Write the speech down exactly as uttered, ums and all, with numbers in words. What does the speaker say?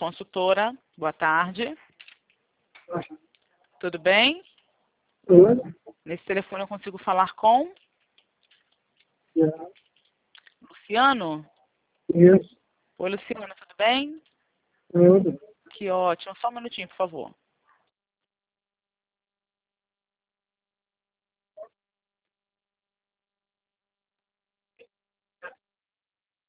consultora. Boa tarde. Tudo bem? Tudo. Nesse telefone eu consigo falar com Luciano? Isso. Oi, Luciano, tudo bem? Tudo. Que ótimo. Só um minutinho, por favor.